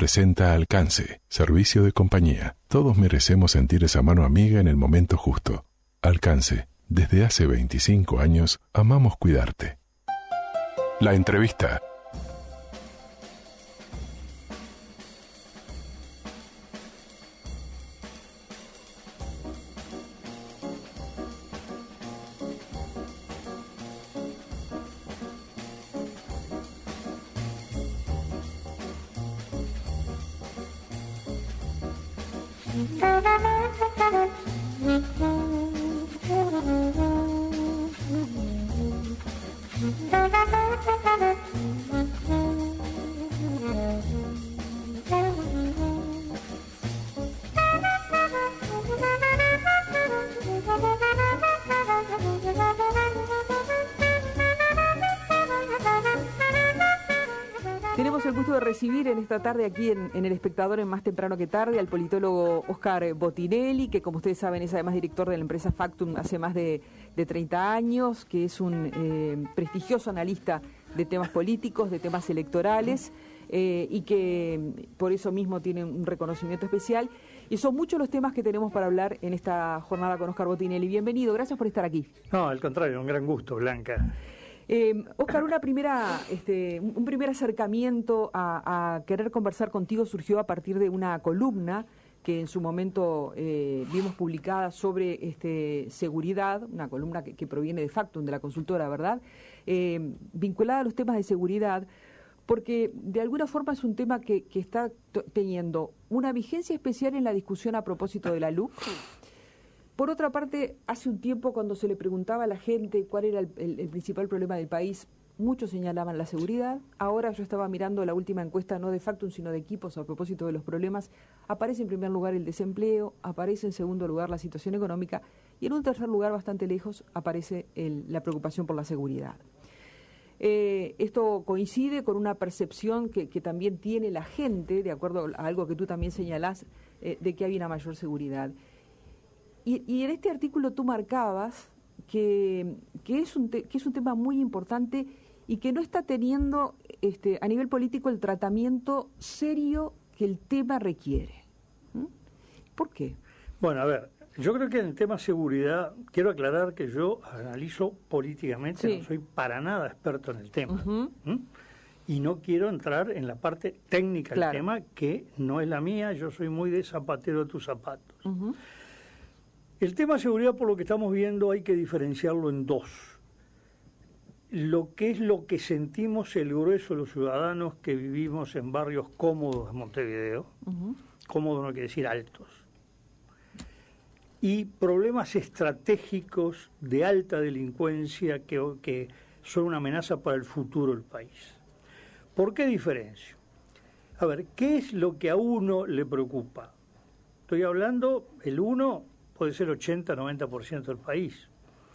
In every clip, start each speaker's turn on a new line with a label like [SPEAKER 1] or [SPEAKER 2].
[SPEAKER 1] presenta Alcance, servicio de compañía. Todos merecemos sentir esa mano amiga en el momento justo. Alcance, desde hace 25 años, amamos cuidarte. La entrevista.
[SPEAKER 2] Tenemos el gusto de recibir en esta tarde aquí en El Espectador, en Más Temprano que Tarde, al politólogo Oscar Botinelli, que como ustedes saben es además director de la empresa Factum hace más de 30 años, que es un prestigioso analista de temas políticos, de temas electorales, y que por eso mismo tiene un reconocimiento especial. Y son muchos los temas que tenemos para hablar en esta jornada con Oscar Botinelli. Bienvenido, gracias por estar aquí.
[SPEAKER 3] No, al contrario, un gran gusto, Blanca.
[SPEAKER 2] Oscar, un primer acercamiento a querer conversar contigo surgió a partir de una columna que en su momento vimos publicada sobre seguridad, una columna que proviene de Factum, de la consultora, ¿verdad? Vinculada a los temas de seguridad, porque de alguna forma es un tema que está teniendo una vigencia especial en la discusión a propósito de la LUC. Por otra parte, hace un tiempo cuando se le preguntaba a la gente cuál era el principal problema del país, muchos señalaban la seguridad. Ahora yo estaba mirando la última encuesta, no de Factum, sino de Equipos, a propósito de los problemas. Aparece en primer lugar el desempleo, aparece en segundo lugar la situación económica y en un tercer lugar, bastante lejos, aparece la preocupación por la seguridad. Esto coincide con una percepción que también tiene la gente, de acuerdo a algo que tú también señalás, de que hay una mayor seguridad. Y en este artículo tú marcabas que es un tema muy importante y que no está teniendo a nivel político el tratamiento serio que el tema requiere. ¿Por qué?
[SPEAKER 3] Bueno, a ver, yo creo que en el tema seguridad, quiero aclarar que yo analizo políticamente, sí. No soy para nada experto en el tema. Y no quiero entrar en la parte técnica del tema, que no es la mía, yo soy muy de zapatero de tus zapatos. El tema seguridad, por lo que estamos viendo, hay que diferenciarlo en dos. Lo que sentimos el grueso de los ciudadanos que vivimos en barrios cómodos de Montevideo, cómodos no quiere decir altos, y problemas estratégicos de alta delincuencia que son una amenaza para el futuro del país. ¿Por qué diferencio? A ver, ¿qué es lo que a uno le preocupa? Estoy hablando, el uno puede ser 80-90% del país.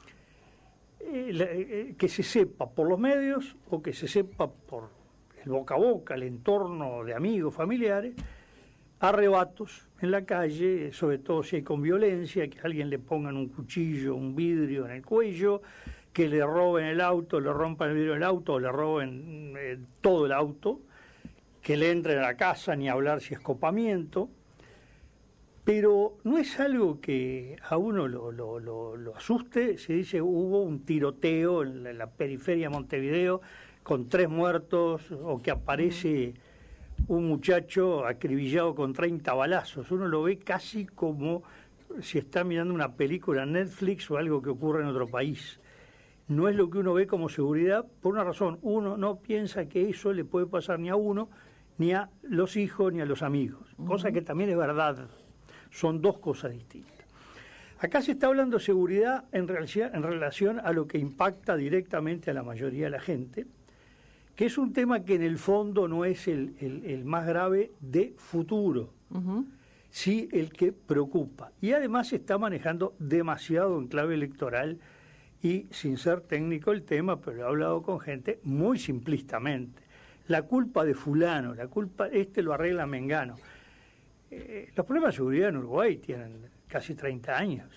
[SPEAKER 3] Que se sepa por los medios o que se sepa por el boca a boca, el entorno de amigos, familiares, arrebatos en la calle, sobre todo si hay con violencia, que a alguien le pongan un cuchillo, un vidrio en el cuello, que le roben el auto, le rompan el vidrio del auto o le roben todo el auto, que le entren a la casa, ni hablar si es copamiento. Pero no es algo que a uno lo asuste. Se dice hubo un tiroteo en la periferia de Montevideo con 3 muertos o que aparece un muchacho acribillado con 30 balazos. Uno lo ve casi como si está mirando una película en Netflix o algo que ocurre en otro país. No es lo que uno ve como seguridad por una razón. Uno no piensa que eso le puede pasar ni a uno, ni a los hijos, ni a los amigos. Cosa que también es verdad. Son dos cosas distintas. Acá se está hablando de seguridad en relación a lo que impacta directamente a la mayoría de la gente, que es un tema que en el fondo no es el más grave de futuro, sí el que preocupa. Y además se está manejando demasiado en clave electoral y sin ser técnico el tema, pero he hablado con gente muy simplistamente. La culpa de fulano, la culpa, lo arregla Mengano. Los problemas de seguridad en Uruguay tienen casi 30 años,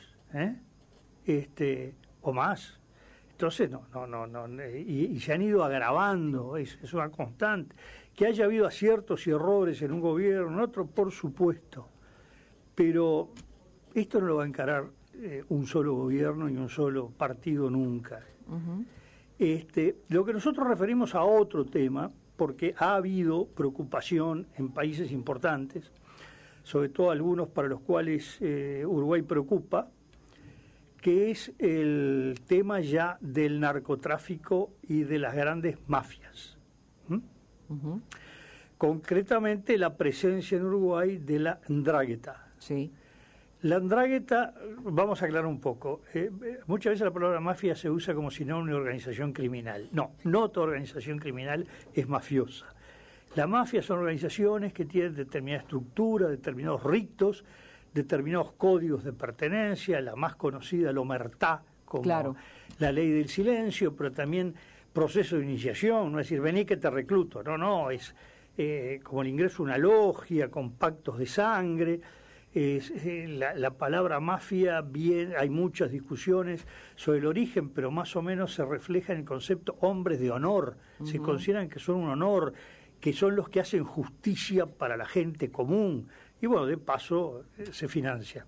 [SPEAKER 3] o más. Entonces, y se han ido agravando, es una constante. Que haya habido aciertos y errores en un gobierno, en otro, por supuesto. Pero esto no lo va a encarar un solo gobierno ni un solo partido nunca.
[SPEAKER 2] Ujú.
[SPEAKER 3] Lo que nosotros referimos a otro tema, porque ha habido preocupación en países importantes, sobre todo algunos para los cuales Uruguay preocupa, que es el tema ya del narcotráfico y de las grandes mafias.
[SPEAKER 2] Ujú.
[SPEAKER 3] Concretamente la presencia en Uruguay de la 'ndrangheta.
[SPEAKER 2] Sí.
[SPEAKER 3] La 'ndrangheta, vamos a aclarar un poco, muchas veces la palabra mafia se usa como sinónimo de organización criminal. No, no toda organización criminal es mafiosa. La mafia son organizaciones que tienen determinada estructura, determinados ritos, determinados códigos de pertenencia, la más conocida, la omertá, como
[SPEAKER 2] Claro.
[SPEAKER 3] la ley del silencio, pero también proceso de iniciación, no es decir, vení que te recluto, no, es como el ingreso a una logia, con pactos de sangre. La palabra mafia, bien, hay muchas discusiones sobre el origen, pero más o menos se refleja en el concepto hombres de honor. Se consideran que son un honor, que son los que hacen justicia para la gente común, y bueno, de paso se financian.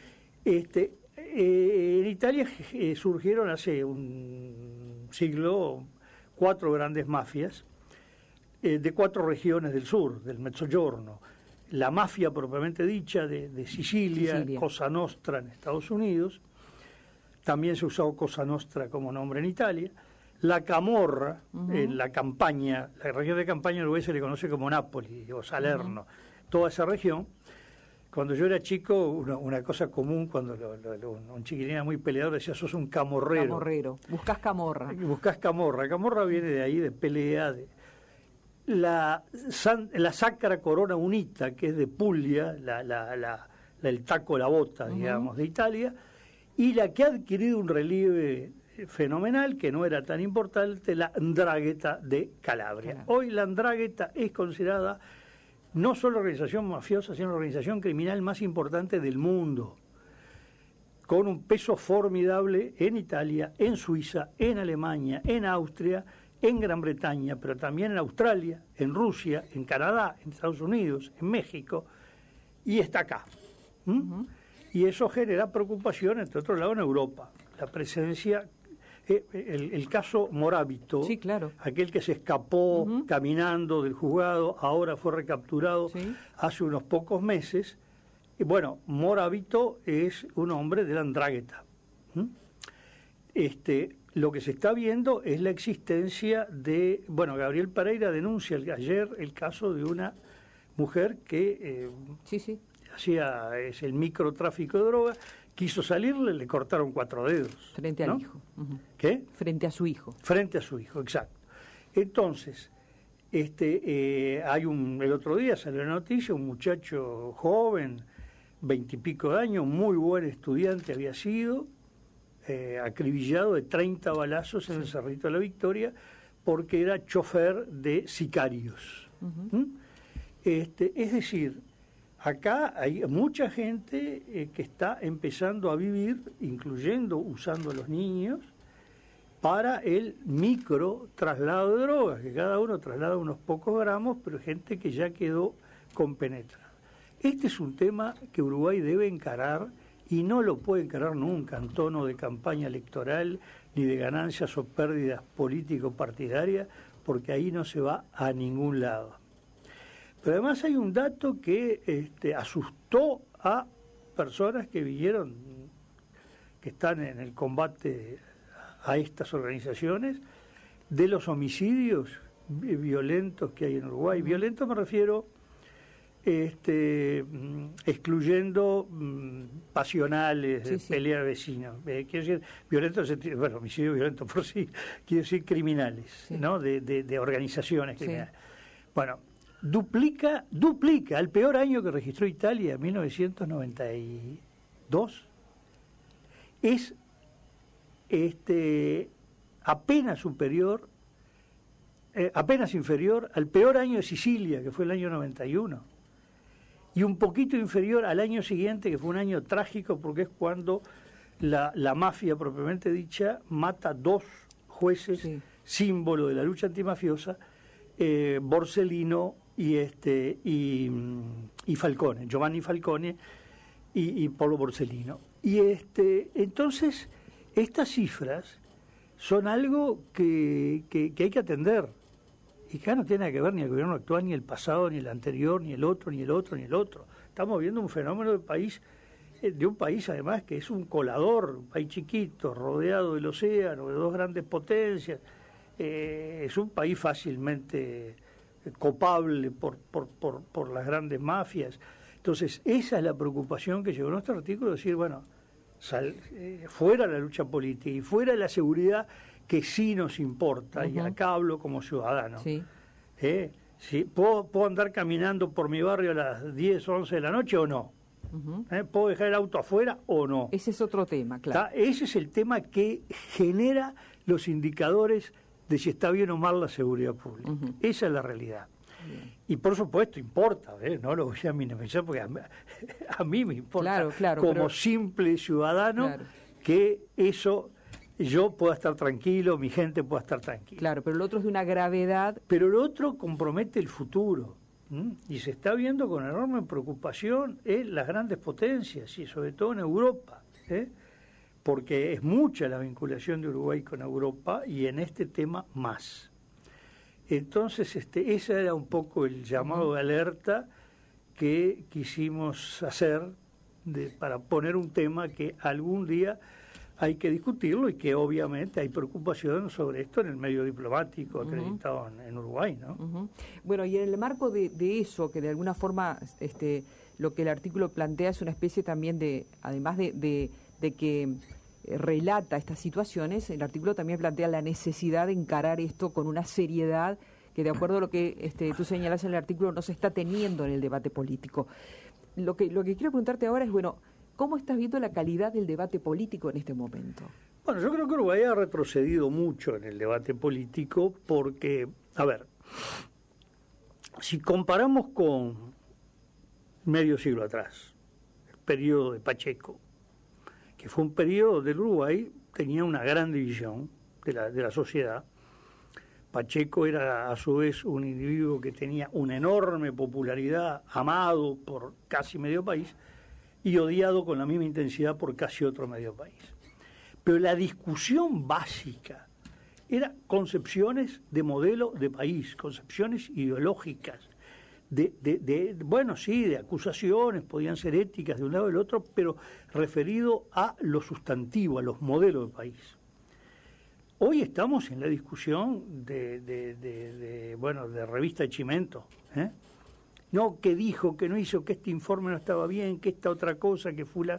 [SPEAKER 3] En Italia surgieron hace un siglo 4 grandes mafias de 4 regiones del sur, del Mezzogiorno. La mafia propiamente dicha de Sicilia, Cosa Nostra en Estados Unidos, también se usó Cosa Nostra como nombre en Italia, la Camorra, en la Campania, la región de Campania en Uruguay se le conoce como Nápoli o Salerno, toda esa región. Cuando yo era chico, una cosa común, cuando un chiquilín era muy peleador, decía, sos un camorrero.
[SPEAKER 2] Camorrero, buscás camorra.
[SPEAKER 3] Buscás camorra. Camorra viene de ahí, de pelea, la Sacra Corona Unita, que es de Puglia, el taco, la bota, digamos, de Italia, y la que ha adquirido un relieve fenomenal, que no era tan importante, la 'ndrangheta de Calabria. Claro. Hoy la 'ndrangheta es considerada no solo la organización mafiosa, sino la organización criminal más importante del mundo, con un peso formidable en Italia, en Suiza, en Alemania, en Austria, en Gran Bretaña, pero también en Australia, en Rusia, en Canadá, en Estados Unidos, en México, y está acá. Y eso genera preocupación, entre otros lados, en Europa. La presencia, el caso Morábito,
[SPEAKER 2] sí, claro,
[SPEAKER 3] aquel que se escapó caminando del juzgado, ahora fue recapturado hace unos pocos meses. Y bueno, Morábito es un hombre de la 'ndrangheta. Lo que se está viendo es la existencia de... Bueno, Gabriel Pereira denuncia ayer el caso de una mujer que es el microtráfico de drogas, quiso salirle, le cortaron 4 dedos.
[SPEAKER 2] Frente al hijo.
[SPEAKER 3] ¿Qué?
[SPEAKER 2] Frente a su hijo.
[SPEAKER 3] Frente a su hijo, exacto. Entonces, el otro día salió la noticia, un muchacho joven, 20 y pico de años, muy buen estudiante había sido, acribillado de 30 balazos en el Cerrito de la Victoria porque era chofer de sicarios. Es decir, acá hay mucha gente que está empezando a vivir, incluyendo usando a los niños, para el micro traslado de drogas, que cada uno traslada unos pocos gramos, pero gente que ya quedó compenetrada. Este es un tema que Uruguay debe encarar, y no lo puede encarar nunca en tono de campaña electoral ni de ganancias o pérdidas político-partidarias, porque ahí no se va a ningún lado. Pero además hay un dato que asustó a personas que vinieron, que están en el combate a estas organizaciones, de los homicidios violentos que hay en Uruguay. Violentos me refiero... excluyendo pasionales, pelea de vecinos. Quiero decir, violentos, bueno, homicidio violento por sí, quiero decir criminales, ¿no? De organizaciones criminales. Bueno, duplica el peor año que registró Italia, 1992, es apenas inferior al peor año de Sicilia, que fue el año 91. Y un poquito inferior al año siguiente, que fue un año trágico, porque es cuando la mafia propiamente dicha mata 2 jueces, símbolo de la lucha antimafiosa, Borsellino y Falcone, Giovanni Falcone y Paolo Borsellino. Y entonces estas cifras son algo que hay que atender, y que no tiene nada que ver ni el gobierno actual, ni el pasado, ni el anterior, ni el otro, ni el otro, ni el otro. Estamos viendo un fenómeno de un país además que es un colador, un país chiquito, rodeado del océano, de dos grandes potencias. Es un país fácilmente copable por las grandes mafias. Entonces, esa es la preocupación que llevó nuestro artículo, decir, bueno, fuera la lucha política y fuera la seguridad que sí nos importa, y acá hablo como ciudadano. Sí. ¿Sí? ¿Puedo andar caminando por mi barrio a las 10 o 11 de la noche o no? ¿Puedo dejar el auto afuera o no?
[SPEAKER 2] Ese es otro tema, claro.
[SPEAKER 3] Ese es el tema que genera los indicadores de si está bien o mal la seguridad pública. Esa es la realidad. Bien. Y por supuesto importa, no lo voy a minimizar porque a mí me importa, como simple ciudadano, que eso yo pueda estar tranquilo, mi gente pueda estar tranquila.
[SPEAKER 2] Claro, pero lo otro es de una gravedad.
[SPEAKER 3] Pero lo otro compromete el futuro. Y se está viendo con enorme preocupación las grandes potencias, y sobre todo en Europa, porque es mucha la vinculación de Uruguay con Europa, y en este tema más. Entonces, ese era un poco el llamado de alerta que quisimos hacer para poner un tema que algún día hay que discutirlo, y que obviamente hay preocupación sobre esto en el medio diplomático acreditado en Uruguay, ¿no?
[SPEAKER 2] Bueno, y en el marco de eso, que de alguna forma lo que el artículo plantea es una especie también de, además de que relata estas situaciones, el artículo también plantea la necesidad de encarar esto con una seriedad que, de acuerdo a lo que tú señalas en el artículo, no se está teniendo en el debate político. Lo que quiero preguntarte ahora es, bueno, ¿cómo estás viendo la calidad del debate político en este momento?
[SPEAKER 3] Bueno, yo creo que Uruguay ha retrocedido mucho en el debate político porque, a ver, si comparamos con medio siglo atrás, el periodo de Pacheco, que fue un periodo del Uruguay, tenía una gran división de la sociedad. Pacheco era a su vez un individuo que tenía una enorme popularidad, amado por casi medio país, y odiado con la misma intensidad por casi otro medio país. Pero la discusión básica era concepciones de modelo de país, concepciones ideológicas, bueno, sí, de acusaciones, podían ser éticas de un lado y del otro, pero referido a lo sustantivo, a los modelos de país. Hoy estamos en la discusión de revista de Chimento, No, que dijo, que no hizo, que este informe no estaba bien, que esta otra cosa, que fue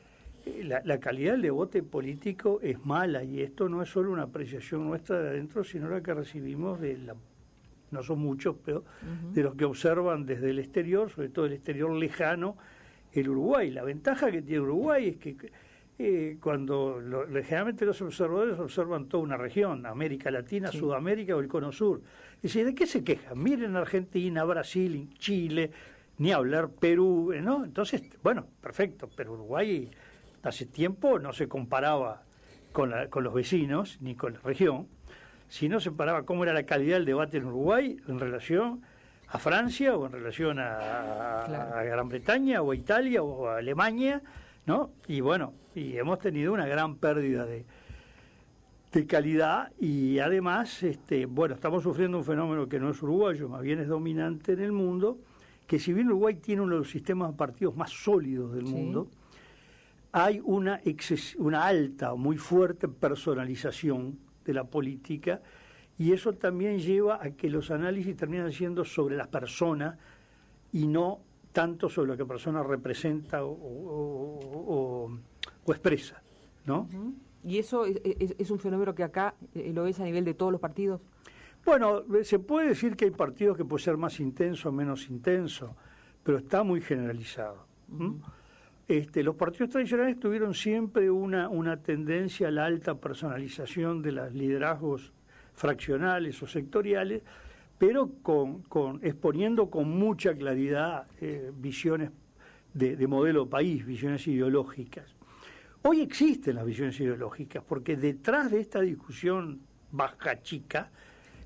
[SPEAKER 3] la calidad del debate político es mala, y esto no es solo una apreciación nuestra de adentro, sino la que recibimos no son muchos, pero de los que observan desde el exterior, sobre todo el exterior lejano, el Uruguay. La ventaja que tiene Uruguay es que cuando generalmente los observadores observan toda una región, América Latina, sí, Sudamérica o el Cono Sur. Es decir, ¿de qué se quejan? Miren Argentina, Brasil, Chile, ni hablar Perú, ¿no? Entonces, bueno, perfecto, pero Uruguay hace tiempo no se comparaba con los vecinos ni con la región, sino se comparaba cómo era la calidad del debate en Uruguay en relación a Francia o en relación a Gran Bretaña o a Italia o a Alemania, ¿no? Y bueno, y hemos tenido una gran pérdida de calidad, y además, estamos sufriendo un fenómeno que no es uruguayo, más bien es dominante en el mundo, que si bien Uruguay tiene uno de los sistemas de partidos más sólidos del mundo, hay una alta, muy fuerte personalización de la política, y eso también lleva a que los análisis terminan siendo sobre las personas y no tanto sobre lo que la persona representa o expresa, ¿no?
[SPEAKER 2] ¿Y eso es un fenómeno que acá lo ves a nivel de todos los partidos?
[SPEAKER 3] Bueno, se puede decir que hay partidos que pueden ser más intensos o menos intensos, pero está muy generalizado. Los partidos tradicionales tuvieron siempre una tendencia a la alta personalización de los liderazgos fraccionales o sectoriales, pero exponiendo con mucha claridad visiones de modelo país, visiones ideológicas. Hoy existen las visiones ideológicas, porque detrás de esta discusión baja chica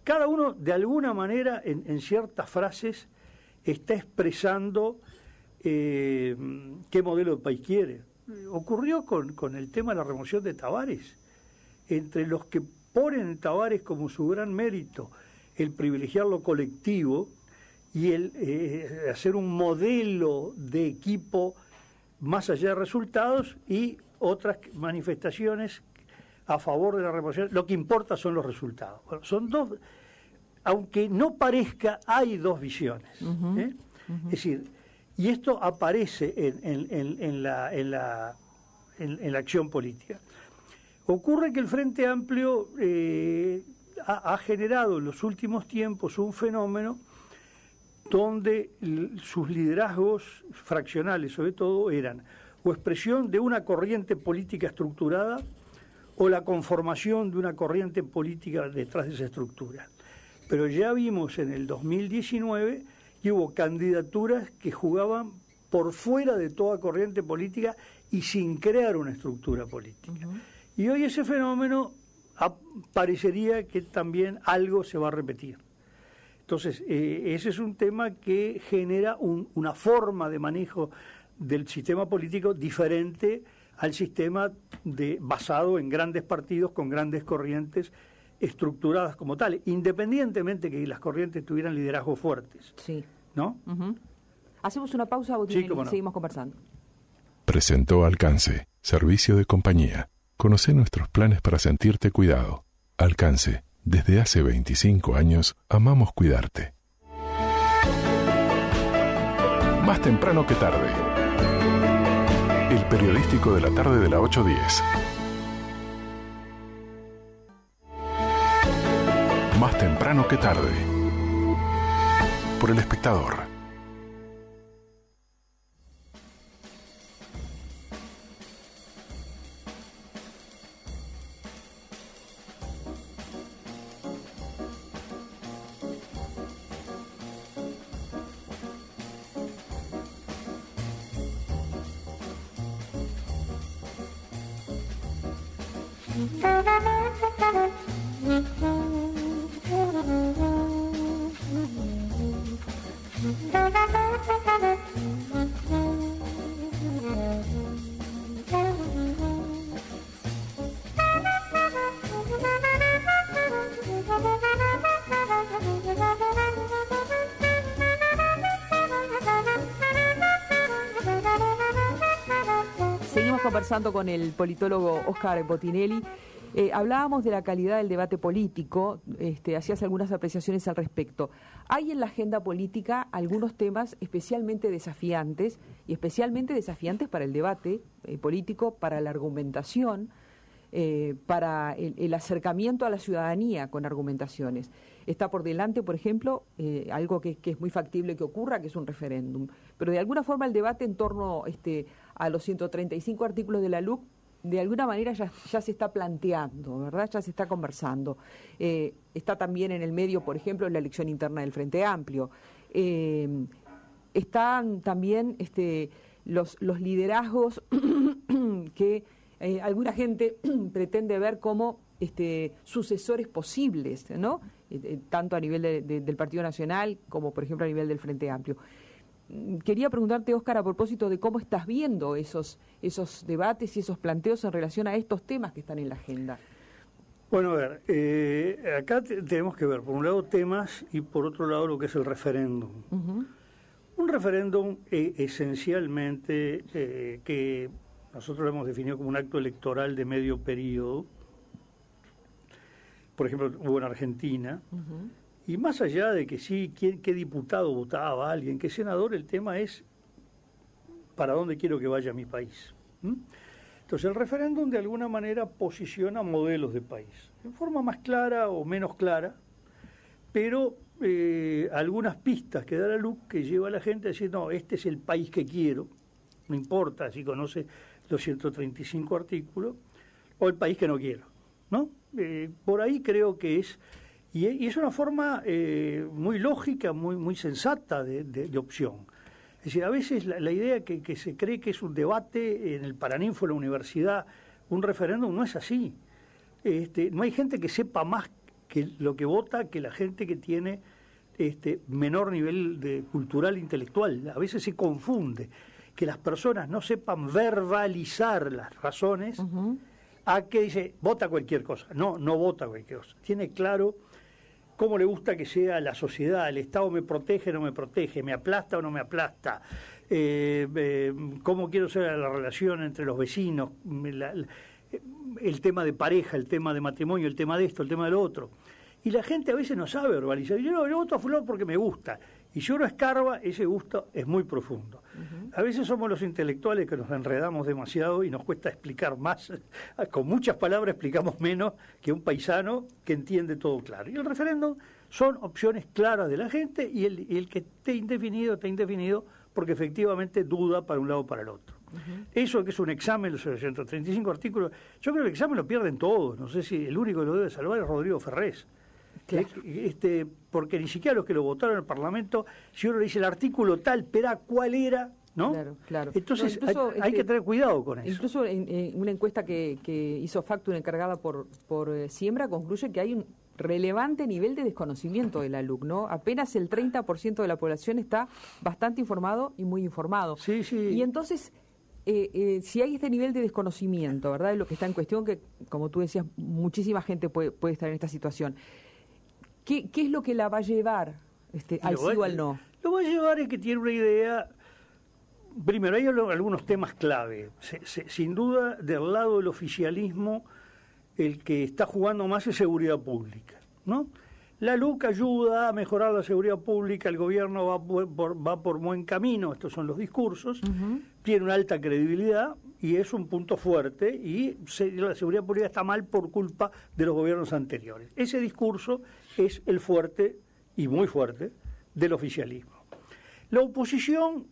[SPEAKER 3] cada uno de alguna manera en ciertas frases está expresando qué modelo de país quiere. Ocurrió con el tema de la remoción de Tabarés. Entre los que ponen en Tabarés como su gran mérito el privilegiar lo colectivo y el hacer un modelo de equipo más allá de resultados, y otras manifestaciones a favor de la remoción, lo que importa son los resultados. Bueno, son dos, aunque no parezca, hay dos visiones. Es decir, y esto aparece en la acción política. Ocurre que el Frente Amplio ha generado en los últimos tiempos un fenómeno donde sus liderazgos fraccionales, sobre todo, eran o expresión de una corriente política estructurada o la conformación de una corriente política detrás de esa estructura. Pero ya vimos en el 2019 que hubo candidaturas que jugaban por fuera de toda corriente política y sin crear una estructura política. Y hoy ese fenómeno parecería que también algo se va a repetir. Entonces, ese es un tema que genera una forma de manejo del sistema político diferente al sistema basado en grandes partidos con grandes corrientes estructuradas como tales, independientemente que las corrientes tuvieran liderazgos fuertes.
[SPEAKER 2] Sí.
[SPEAKER 3] ¿No?
[SPEAKER 2] Hacemos una pausa, Botinelli,
[SPEAKER 3] sí, cómo no.
[SPEAKER 2] Seguimos conversando.
[SPEAKER 1] Presentó Alcance, servicio de compañía. Conoce nuestros planes para sentirte cuidado. Alcance. Desde hace 25 años, amamos cuidarte. Más temprano que tarde. El periodístico de la tarde de la 8:10. Más temprano que tarde. Por El Espectador.
[SPEAKER 2] Conversando con el politólogo Óscar Botinelli. Hablábamos de la calidad del debate político, hacías algunas apreciaciones al respecto. Hay en la agenda política algunos temas especialmente desafiantes, y especialmente desafiantes para el debate político, para la argumentación, para el acercamiento a la ciudadanía con argumentaciones. Está por delante, por ejemplo, algo que es muy factible que ocurra, que es un referéndum. Pero de alguna forma el debate en torno a los 135 artículos de la LUC, de alguna manera ya se está planteando, ¿verdad? Ya se está conversando. Está también en el medio, por ejemplo, la elección interna del Frente Amplio. Están también los liderazgos que alguna gente pretende ver como sucesores posibles, ¿no? Tanto a nivel del Partido Nacional como, por ejemplo, a nivel del Frente Amplio. Quería preguntarte, Óscar, a propósito de cómo estás viendo esos debates y esos planteos en relación a estos temas que están en la agenda.
[SPEAKER 3] Bueno, a ver, acá tenemos que ver, por un lado, temas y por otro lado lo que es el referéndum. Un referéndum esencialmente que nosotros lo hemos definido como un acto electoral de medio periodo. Por ejemplo, hubo en Argentina. Y más allá de que sí, qué diputado votaba alguien, qué senador, el tema es para dónde quiero que vaya mi país. Entonces el referéndum de alguna manera posiciona modelos de país, en forma más clara o menos clara, pero algunas pistas que da la LUC que lleva a la gente a decir, no, este es el país que quiero, no importa si conoce los 135 artículos, o el país que no quiero, ¿no? Por ahí creo que es... Y es una forma muy lógica, muy sensata de opción. Es decir, a veces la idea que se cree que es un debate en el Paraninfo, en la universidad, un referéndum, no es así. No hay gente que sepa más que lo que vota que la gente que tiene menor nivel cultural e intelectual. A veces se confunde que las personas no sepan verbalizar las razones a que dice, vota cualquier cosa. No vota cualquier cosa. Tiene claro cómo le gusta que sea la sociedad, el Estado me protege o no me protege, me aplasta o no me aplasta, cómo quiero ser la relación entre los vecinos, el tema de pareja, el tema de matrimonio, el tema de esto, el tema de lo otro. Y la gente a veces no sabe verbalizar. Yo voto a fulano porque me gusta. Y si uno escarba, ese gusto es muy profundo. A veces somos los intelectuales que nos enredamos demasiado y nos cuesta explicar más. Con muchas palabras explicamos menos que un paisano que entiende todo claro. Y el referéndum son opciones claras de la gente y el que esté indefinido porque efectivamente duda para un lado o para el otro. Eso que es un examen, los 135 artículos, yo creo que el examen lo pierden todos. No sé si el único que lo debe salvar es Rodrigo Ferrés. Claro. Porque ni siquiera los que lo votaron en el Parlamento, si uno le dice el artículo tal, espera cuál era, ¿no?
[SPEAKER 2] Claro.
[SPEAKER 3] Entonces hay que tener cuidado con eso.
[SPEAKER 2] Incluso en una encuesta que hizo Factur encargada por Siembra, concluye que hay un relevante nivel de desconocimiento de la LUC, ¿no? Apenas el 30% de la población está bastante informado y muy informado.
[SPEAKER 3] Sí.
[SPEAKER 2] Y entonces, si hay este nivel de desconocimiento, ¿verdad?, de lo que está en cuestión, que como tú decías, muchísima gente puede estar en esta situación. ¿Qué es lo que la va a llevar al sí o al no?
[SPEAKER 3] Lo va a llevar es que tiene una idea. Primero, hay algunos temas clave. Sin duda, del lado del oficialismo, el que está jugando más es seguridad pública, ¿no? La LUC ayuda a mejorar la seguridad pública, el gobierno va por buen camino, estos son los discursos, tiene una alta credibilidad y es un punto fuerte, y la seguridad pública está mal por culpa de los gobiernos anteriores. Ese discurso es el fuerte, y muy fuerte, del oficialismo. La oposición,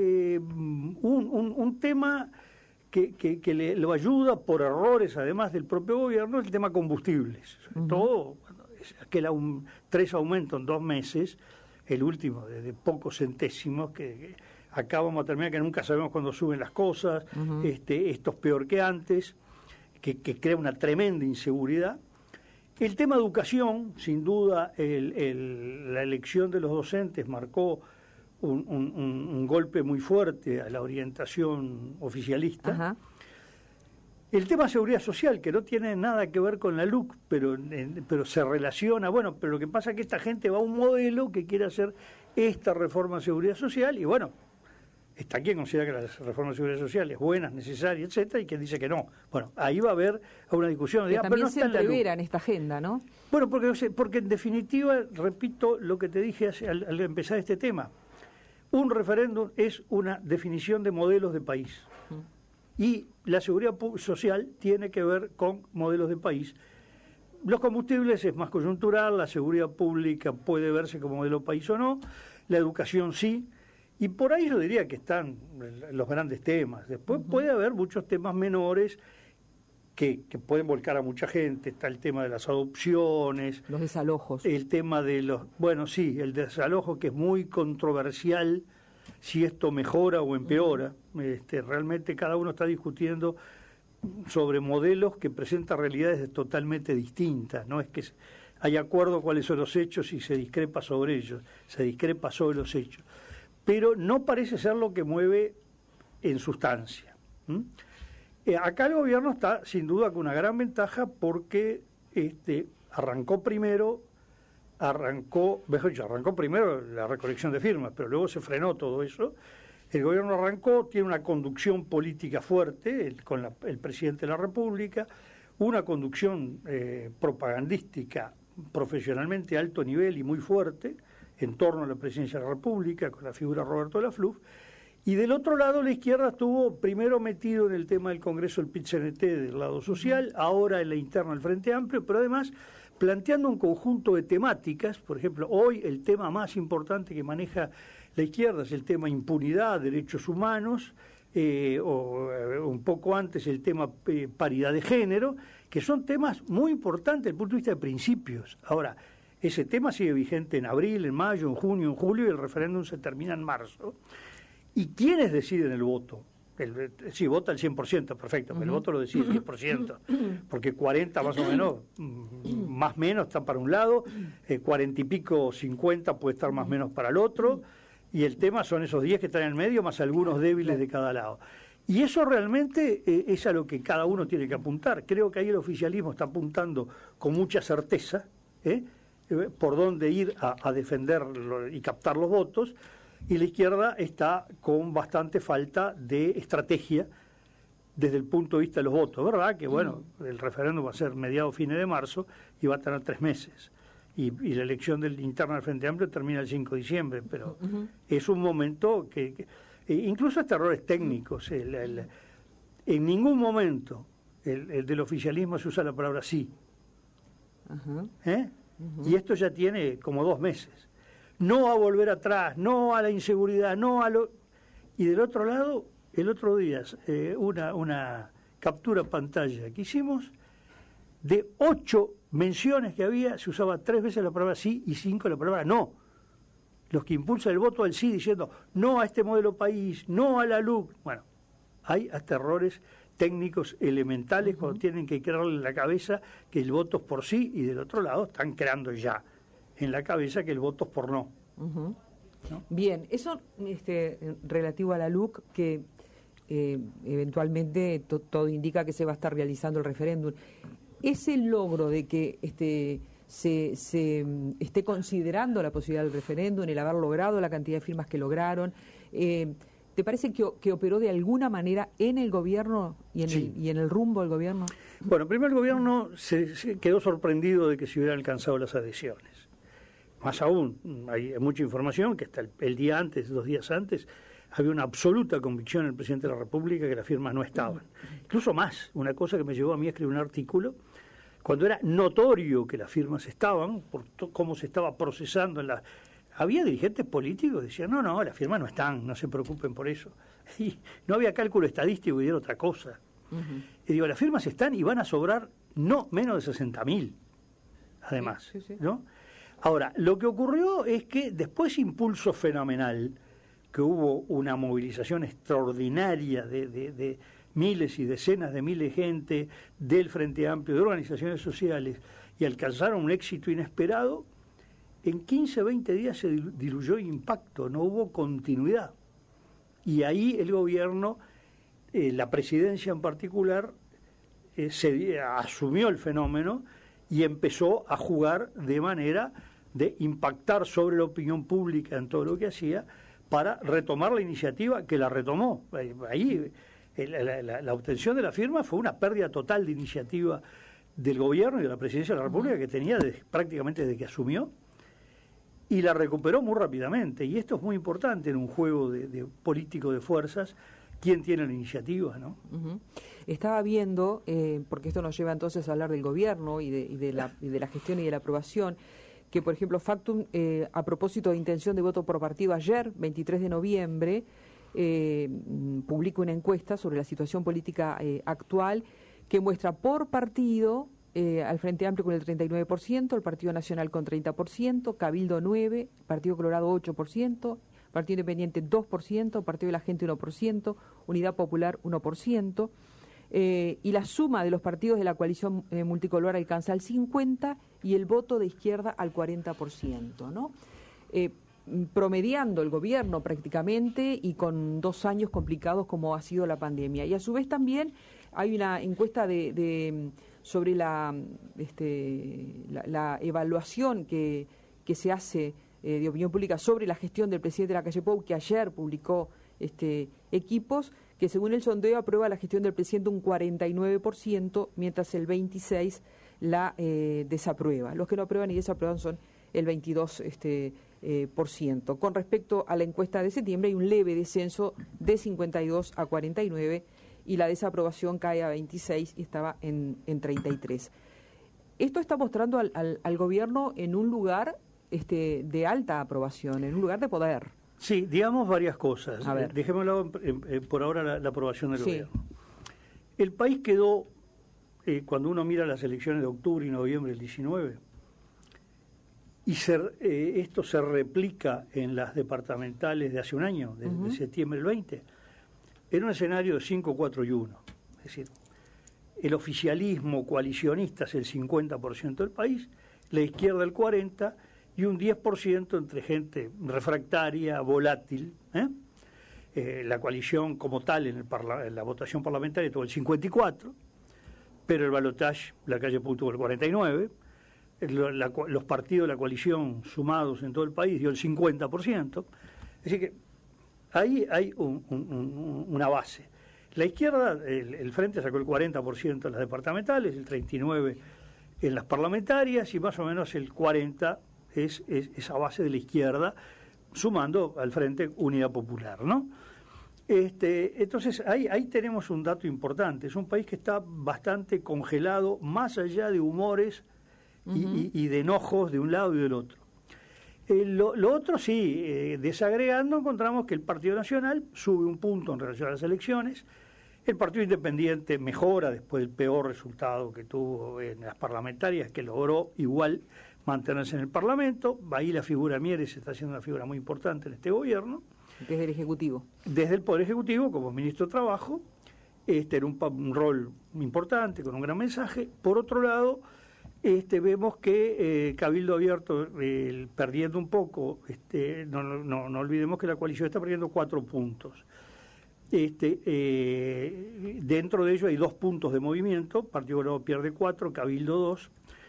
[SPEAKER 3] un tema que lo ayuda por errores, además del propio gobierno, es el tema combustibles. Sobre todo, aquel 3 aumentos en 2 meses, el último de pocos centésimos, que acá vamos a terminar que nunca sabemos cuándo suben las cosas, esto es peor que antes, que crea una tremenda inseguridad. El tema educación, sin duda, la elección de los docentes marcó un golpe muy fuerte a la orientación oficialista.
[SPEAKER 2] Ajá.
[SPEAKER 3] El tema seguridad social, que no tiene nada que ver con la LUC, pero se relaciona, pero lo que pasa es que esta gente va a un modelo que quiere hacer esta reforma de seguridad social, y está quien considera que la reforma de seguridad social es buena, necesaria, etcétera, y quien dice que no. Ahí va a haber una discusión.
[SPEAKER 2] Que también se entrevera en esta agenda, ¿no?
[SPEAKER 3] Porque en definitiva, repito lo que te dije al empezar este tema, un referéndum es una definición de modelos de país. Y la seguridad social tiene que ver con modelos de país. Los combustibles es más coyuntural, la seguridad pública puede verse como modelo de país o no, la educación sí, y por ahí yo diría que están los grandes temas. Después puede haber muchos temas menores que pueden volcar a mucha gente. Está el tema de las adopciones,
[SPEAKER 2] los desalojos,
[SPEAKER 3] el tema de el desalojo, que es muy controversial, si esto mejora o empeora. Realmente cada uno está discutiendo sobre modelos que presentan realidades totalmente distintas. No es que hay acuerdo cuáles son los hechos y se discrepa sobre ellos, se discrepa sobre los hechos. Pero no parece ser lo que mueve en sustancia. Acá el gobierno está sin duda con una gran ventaja porque arrancó primero la recolección de firmas, pero luego se frenó todo eso. El gobierno arrancó, tiene una conducción política fuerte con el presidente de la República, una conducción propagandística profesionalmente a alto nivel y muy fuerte en torno a la presidencia de la República, con la figura de Roberto de la Fluff. Y del otro lado, la izquierda estuvo primero metido en el tema del Congreso del PIT-CNT del lado social, ahora en la interna del Frente Amplio, pero además planteando un conjunto de temáticas. Por ejemplo, hoy el tema más importante que maneja la izquierda es el tema impunidad, derechos humanos, o un poco antes el tema paridad de género, que son temas muy importantes desde el punto de vista de principios. Ahora, ese tema sigue vigente en abril, en mayo, en junio, en julio, y el referéndum se termina en marzo. ¿Y quiénes deciden el voto? Sí, vota el 100%, perfecto, pero el voto lo decide el 10%, porque 40 más o menos, más o menos están para un lado, 40 y pico, 50 puede estar más o menos para el otro, y el tema son esos 10 que están en el medio, más algunos débiles de cada lado. Y eso realmente es a lo que cada uno tiene que apuntar. Creo que ahí el oficialismo está apuntando con mucha certeza por dónde ir a defender y captar los votos, y la izquierda está con bastante falta de estrategia desde el punto de vista de los votos. ¿Verdad? Que bueno, el referéndum va a ser mediados, fines de marzo, y va a tener 3 meses. Y la elección interna del Frente Amplio termina el 5 de diciembre, pero es un momento que incluso hasta errores técnicos. En ningún momento el del oficialismo se usa la palabra sí. Y esto ya tiene como 2 meses. No a volver atrás, no a la inseguridad, no a lo... Y del otro lado, el otro día, una captura pantalla que hicimos, de 8 menciones que había, se usaba 3 veces la palabra sí y 5 la palabra no. Los que impulsan el voto al sí diciendo no a este modelo país, no a la LUC. Bueno, hay hasta errores técnicos elementales cuando tienen que crearle en la cabeza que el voto es por sí, y del otro lado están creando ya en la cabeza que el voto es por no. ¿No?
[SPEAKER 2] Bien, eso relativo a la LUC, que eventualmente todo indica que se va a estar realizando el referéndum. ¿Ese logro de que se esté considerando la posibilidad del referéndum, el haber logrado la cantidad de firmas que lograron, te parece que operó de alguna manera en el gobierno y en el rumbo del gobierno?
[SPEAKER 3] Bueno, primero el gobierno se quedó sorprendido de que se hubieran alcanzado las adhesiones. Más aún, hay mucha información que hasta el día antes, 2 días antes, había una absoluta convicción en el presidente de la República que las firmas no estaban. Incluso más, una cosa que me llevó a mí a escribir un artículo, cuando era notorio que las firmas estaban, por cómo se estaba procesando en la... Había dirigentes políticos que decían, no, las firmas no están, no se preocupen por eso. Y no había cálculo estadístico y era otra cosa. Y digo, las firmas están y van a sobrar no menos de 60.000, además, ¿no? Ahora, lo que ocurrió es que después de ese impulso fenomenal, que hubo una movilización extraordinaria de miles y decenas de miles de gente del Frente Amplio, de organizaciones sociales, y alcanzaron un éxito inesperado, en 15, 20 días se diluyó el impacto, no hubo continuidad. Y ahí el gobierno, la presidencia en particular, asumió el fenómeno y empezó a jugar de manera de impactar sobre la opinión pública en todo lo que hacía para retomar la iniciativa, que la retomó. Ahí la obtención de la firma fue una pérdida total de iniciativa del gobierno y de la presidencia de la República que tenía prácticamente desde que asumió, y la recuperó muy rápidamente. Y esto es muy importante en un juego de político de fuerzas, quién tiene la iniciativa, ¿no?
[SPEAKER 2] Estaba viendo, porque esto nos lleva entonces a hablar del gobierno y de la gestión y de la aprobación, que por ejemplo Factum, a propósito de intención de voto por partido, ayer, 23 de noviembre, publica una encuesta sobre la situación política actual que muestra por partido al Frente Amplio con el 39%, el Partido Nacional con 30%, Cabildo 9%, Partido Colorado 8%, Partido Independiente 2%, Partido de la Gente 1%, Unidad Popular 1%, y la suma de los partidos de la coalición multicolor alcanza el 50% y el voto de izquierda al 40%, ¿no? Promediando el gobierno prácticamente y con 2 años complicados como ha sido la pandemia. Y a su vez también hay una encuesta sobre la evaluación que se hace de opinión pública sobre la gestión del presidente de la Calle Pou, que ayer publicó Equipos, que según el sondeo aprueba la gestión del presidente un 49%, mientras el 26% la desaprueba. Los que no aprueban y desaprueban son el 22%. Con respecto a la encuesta de septiembre, hay un leve descenso de 52 a 49 y la desaprobación cae a 26 y estaba en 33. Esto está mostrando al gobierno en un lugar de alta aprobación, en un lugar de poder.
[SPEAKER 3] Sí, digamos varias cosas.
[SPEAKER 2] A ver.
[SPEAKER 3] Dejémoslo por ahora la aprobación del gobierno. El país quedó, cuando uno mira las elecciones de octubre y noviembre del 19, y esto se replica en las departamentales de hace un año, de septiembre del 20, en un escenario de 5, 4 y 1. Es decir, el oficialismo coalicionista es el 50% del país, la izquierda el 40% y un 10% entre gente refractaria, volátil. La coalición como tal en la votación parlamentaria tuvo el 54%, pero el balotaje, la calle Pou tuvo el 49%, los partidos de la coalición sumados en todo el país dio el 50%. Es decir que ahí hay una base. La izquierda, el Frente sacó el 40% en las departamentales, el 39% en las parlamentarias y más o menos el 40% es esa base de la izquierda, sumando al Frente Unidad Popular, ¿no? Entonces ahí tenemos un dato importante. Es un país que está bastante congelado, más allá de humores y de enojos de un lado y del otro. Lo otro sí, desagregando encontramos que el Partido Nacional sube un punto en relación a las elecciones, el Partido Independiente mejora después del peor resultado que tuvo en las parlamentarias, que logró igual mantenerse en el Parlamento. Ahí la figura Mieres está siendo una figura muy importante en este gobierno.
[SPEAKER 2] Desde el Ejecutivo. Desde
[SPEAKER 3] el Poder Ejecutivo, como ministro de Trabajo, era un rol importante, con un gran mensaje. Por otro lado, vemos que Cabildo Abierto, perdiendo un poco, no olvidemos que la coalición está perdiendo 4 puntos. Dentro de ello hay 2 puntos de movimiento, Partido Colorado pierde 4, Cabildo 2.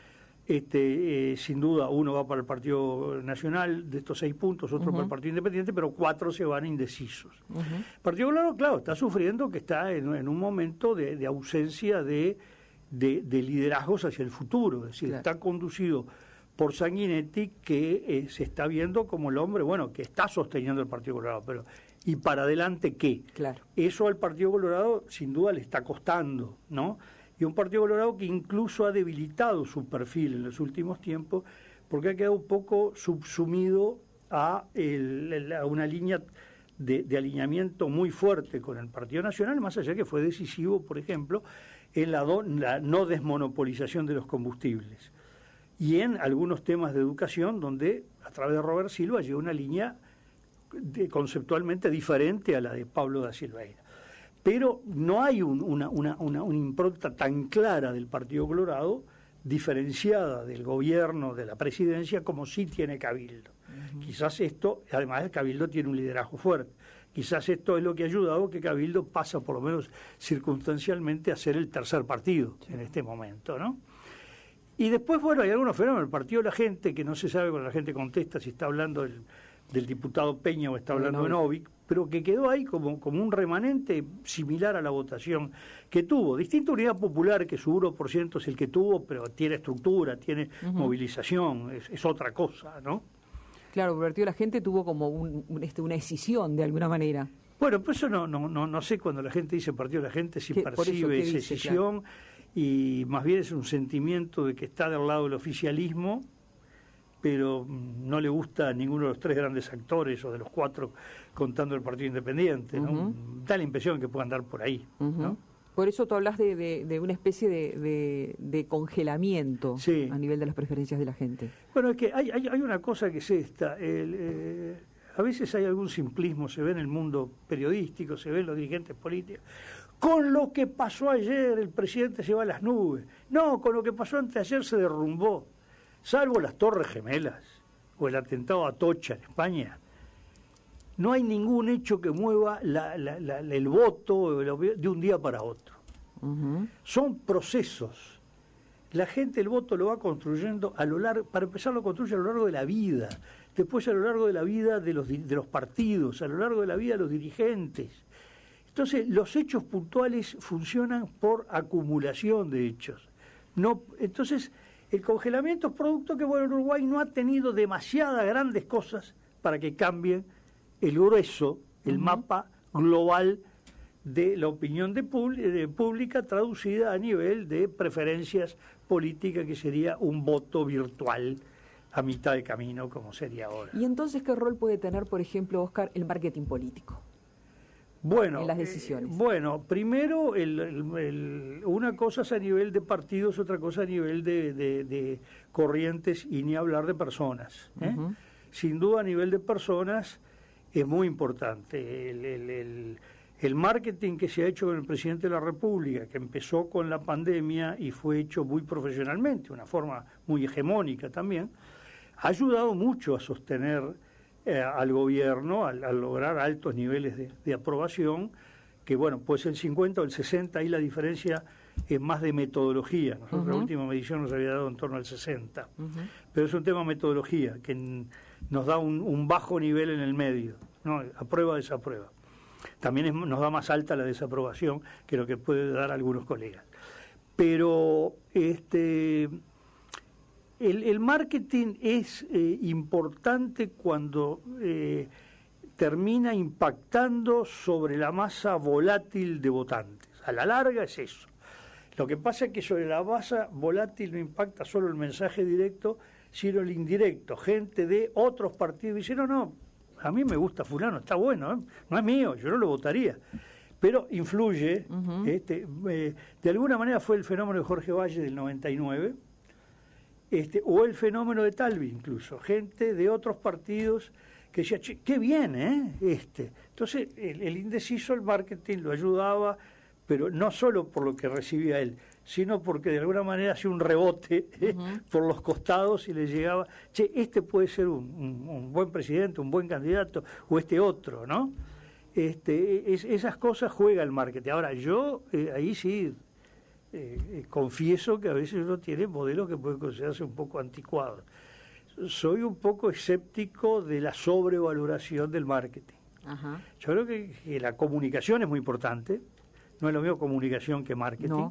[SPEAKER 3] Sin duda uno va para el Partido Nacional de estos 6 puntos, otro para el Partido Independiente, pero 4 se van indecisos. El Partido Colorado, claro, está sufriendo que está en un momento de ausencia de liderazgos hacia el futuro, es decir, está conducido por Sanguinetti, que se está viendo como el hombre, bueno, que está sosteniendo el Partido Colorado, pero ¿y para adelante qué?
[SPEAKER 2] Claro.
[SPEAKER 3] Eso al Partido Colorado sin duda le está costando, ¿no? Y un Partido Colorado que incluso ha debilitado su perfil en los últimos tiempos, porque ha quedado un poco subsumido a una línea de alineamiento muy fuerte con el Partido Nacional, más allá que fue decisivo, por ejemplo, en la no desmonopolización de los combustibles. Y en algunos temas de educación, donde a través de Robert Silva llegó una línea conceptualmente diferente a la de Pablo da Silveira. Pero no hay una impronta tan clara del Partido Colorado, diferenciada del gobierno, de la presidencia, como sí tiene Cabildo. Quizás esto, además el Cabildo tiene un liderazgo fuerte, quizás esto es lo que ha ayudado que Cabildo pasa, por lo menos circunstancialmente, a ser el tercer partido en este momento, ¿no? Y después, bueno, hay algunos fenómenos. El Partido de la Gente, que no se sabe cuando la gente contesta si está hablando del diputado Peña o está hablando de Novik, pero que quedó ahí como un remanente similar a la votación que tuvo. Distinta Unidad Popular, que su 1% es el que tuvo, pero tiene estructura, tiene movilización, es otra cosa, ¿no?
[SPEAKER 2] Claro, el Partido de la Gente tuvo como una escisión de alguna manera.
[SPEAKER 3] Bueno, pues eso no sé cuando la gente dice Partido de la Gente si percibe esa escisión, claro. Y más bien es un sentimiento de que está del lado del oficialismo, pero no le gusta a ninguno de los 3 grandes actores o de los 4 contando el Partido Independiente, ¿no? Da la impresión que puede andar por ahí, ¿no?
[SPEAKER 2] Por eso tú hablas de una especie de congelamiento a nivel de las preferencias de la gente.
[SPEAKER 3] Bueno, es que hay una cosa que es esta. A veces hay algún simplismo, se ve en el mundo periodístico, se ve en los dirigentes políticos. Con lo que pasó ayer el presidente se va a las nubes. No, con lo que pasó anteayer se derrumbó. Salvo las Torres Gemelas o el atentado a Atocha en España, no hay ningún hecho que mueva el voto de un día para otro. Son procesos. La gente el voto lo va construyendo a lo largo, para empezar lo construye a lo largo de la vida, después a lo largo de la vida de los partidos, a lo largo de la vida de los dirigentes. Entonces, los hechos puntuales funcionan por acumulación de hechos. Entonces, el congelamiento es producto que, bueno, Uruguay no ha tenido demasiadas grandes cosas para que cambien el grueso, el mapa global de la opinión pública traducida a nivel de preferencias políticas, que sería un voto virtual a mitad de camino, como sería ahora.
[SPEAKER 2] ¿Y entonces qué rol puede tener, por ejemplo, Oscar, el marketing político?
[SPEAKER 3] Bueno,
[SPEAKER 2] en las decisiones.
[SPEAKER 3] Primero, una cosa es a nivel de partidos, otra cosa a nivel de corrientes, y ni hablar de personas. Sin duda, a nivel de personas es muy importante. El marketing que se ha hecho con el presidente de la República, que empezó con la pandemia y fue hecho muy profesionalmente, una forma muy hegemónica también, ha ayudado mucho a sostener al gobierno, al lograr altos niveles de aprobación, que bueno, pues el 50 o el 60, ahí la diferencia es más de metodología. Nosotros la última medición nos había dado en torno al 60, pero es un tema de metodología, que nos da un bajo nivel en el medio, ¿no? Aprueba, desaprueba. También nos da más alta la desaprobación que lo que puede dar algunos colegas. Pero el marketing es importante cuando termina impactando sobre la masa volátil de votantes. A la larga es eso. Lo que pasa es que sobre la masa volátil no impacta solo el mensaje directo, sino el indirecto. Gente de otros partidos dice, no, a mí me gusta fulano, está bueno, no es mío, yo no lo votaría. Pero influye, de alguna manera fue el fenómeno de Jorge Valle del 99, o el fenómeno de Talvi incluso, gente de otros partidos que decía, che, qué bien, Entonces, el indeciso, el marketing lo ayudaba, pero no solo por lo que recibía él, sino porque de alguna manera hacía un rebote por los costados y le llegaba, che, este puede ser un buen presidente, un buen candidato, o este otro, ¿no? Esas cosas juega el marketing. Ahora, yo ahí sí confieso que a veces uno tiene modelos que pueden considerarse un poco anticuados. Soy un poco escéptico de la sobrevaloración del marketing. Ajá. Yo creo que la comunicación es muy importante, no es lo mismo comunicación que marketing, no.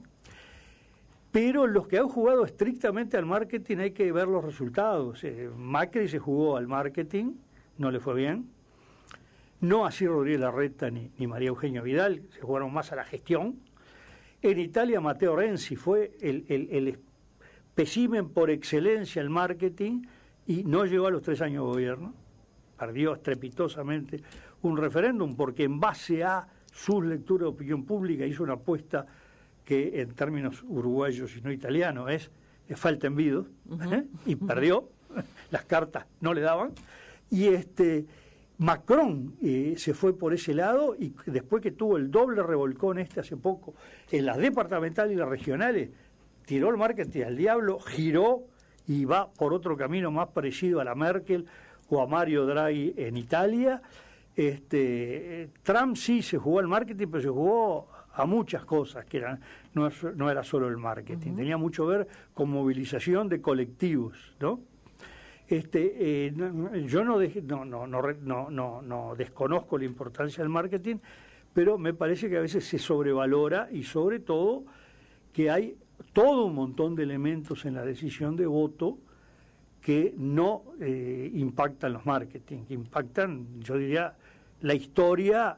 [SPEAKER 3] Pero los que han jugado estrictamente al marketing hay que ver los resultados. Macri se jugó al marketing, no le fue bien. No así Rodríguez Larreta ni María Eugenia Vidal, se jugaron más a la gestión. En Italia Matteo Renzi fue el espécimen por excelencia el marketing y no llegó a los 3 años de gobierno. Perdió estrepitosamente un referéndum porque en base a sus lecturas de opinión pública hizo una apuesta que en términos uruguayos y no italianos es falta en vido, y perdió, las cartas no le daban, y Macron se fue por ese lado y después que tuvo el doble revolcón hace poco en las departamentales y las regionales, tiró el marketing al diablo, giró y va por otro camino más parecido a la Merkel o a Mario Draghi en Italia. Trump sí se jugó al marketing, pero se jugó a muchas cosas que no era solo el marketing, tenía mucho que ver con movilización de colectivos, ¿no? Yo no desconozco la importancia del marketing, pero me parece que a veces se sobrevalora y sobre todo que hay todo un montón de elementos en la decisión de voto que no impactan los marketing, que impactan, yo diría, la historia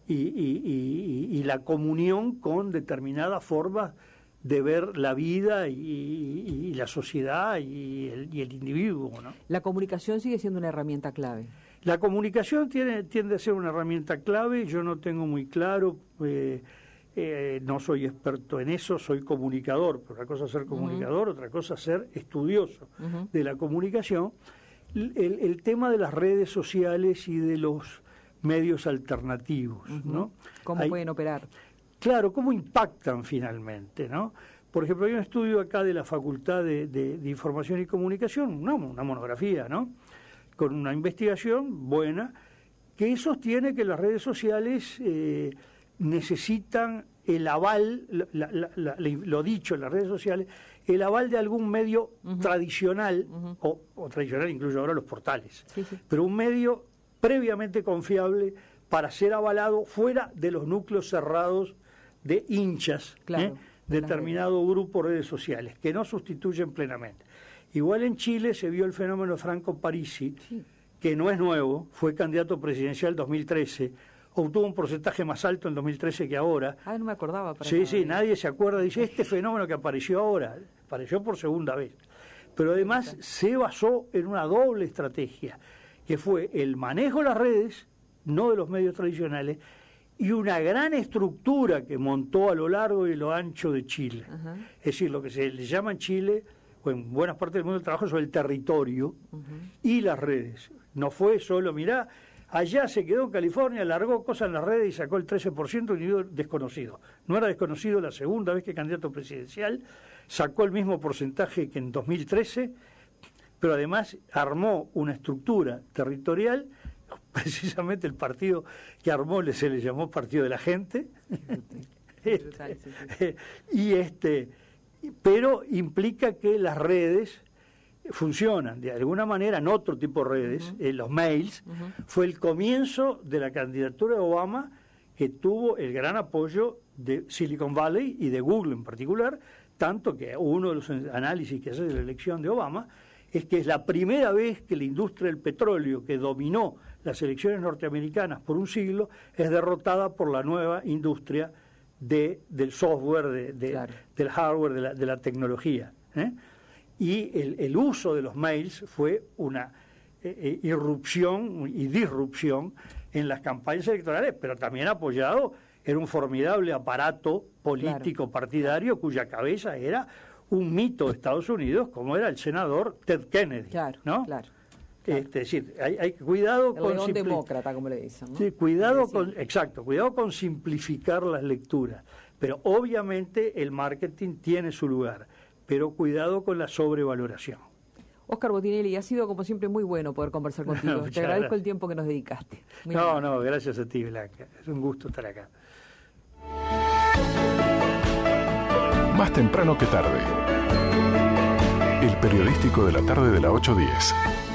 [SPEAKER 3] y la comunión con determinadas formas de ver la vida y la sociedad y el individuo, ¿no?
[SPEAKER 2] La comunicación sigue siendo una herramienta clave.
[SPEAKER 3] La comunicación tiende a ser una herramienta clave. Yo no tengo muy claro, no soy experto en eso, soy comunicador, pero una cosa es ser comunicador, otra cosa es ser estudioso de la comunicación. El tema de las redes sociales y de los medios alternativos, ¿no?
[SPEAKER 2] ¿Cómo pueden operar?
[SPEAKER 3] Claro, ¿cómo impactan finalmente, no? Por ejemplo, hay un estudio acá de la Facultad de Información y Comunicación, una monografía, ¿no? Con una investigación buena, que sostiene que las redes sociales necesitan el aval, lo dicho en las redes sociales, el aval de algún medio tradicional, o tradicional incluso ahora los portales, pero un medio previamente confiable para ser avalado fuera de los núcleos cerrados de hinchas, determinado grupo de redes sociales, que no sustituyen plenamente. Igual en Chile se vio el fenómeno Franco Parisi, que no es nuevo, fue candidato presidencial en 2013, obtuvo un porcentaje más alto en 2013 que ahora.
[SPEAKER 2] No me acordaba.
[SPEAKER 3] Sí, nadie se acuerda, dice, este fenómeno que apareció ahora, apareció por segunda vez. Pero además se basó en una doble estrategia, que fue el manejo de las redes, no de los medios tradicionales, y una gran estructura que montó a lo largo y lo ancho de Chile. Es decir, lo que se le llama en Chile, o en buenas partes del mundo del trabajo, sobre el territorio y las redes. No fue solo, mirá, Allá se quedó en California, largó cosas en las redes y sacó el 13%, un individuo desconocido. No era desconocido la segunda vez que candidato presidencial, sacó el mismo porcentaje que en 2013, pero además armó una estructura territorial, precisamente el partido que armó se le llamó Partido de la Gente, pero implica que las redes funcionan de alguna manera en otro tipo de redes. Los mails fue el comienzo de la candidatura de Obama, que tuvo el gran apoyo de Silicon Valley y de Google en particular, tanto que uno de los análisis que hace de la elección de Obama es que es la primera vez que la industria del petróleo, que dominó las elecciones norteamericanas por un siglo, es derrotada por la nueva industria del software, del hardware, de la tecnología. Y el uso de los mails fue una irrupción y disrupción en las campañas electorales, pero también apoyado en un formidable aparato político partidario cuya cabeza era un mito de Estados Unidos, como era el senador Ted Kennedy. ¿No? Es decir, hay cuidado
[SPEAKER 2] el león demócrata, como le dicen, ¿no?
[SPEAKER 3] Sí, cuidado con simplificar las lecturas, pero obviamente el marketing tiene su lugar, pero cuidado con la sobrevaloración.
[SPEAKER 2] Óscar Botinelli, ha sido como siempre muy bueno poder conversar contigo. Te agradezco el tiempo que nos dedicaste.
[SPEAKER 3] No, gracias a ti, Blanca. Es un gusto estar acá.
[SPEAKER 1] Más temprano que tarde. El periodístico de la tarde de la 8:10.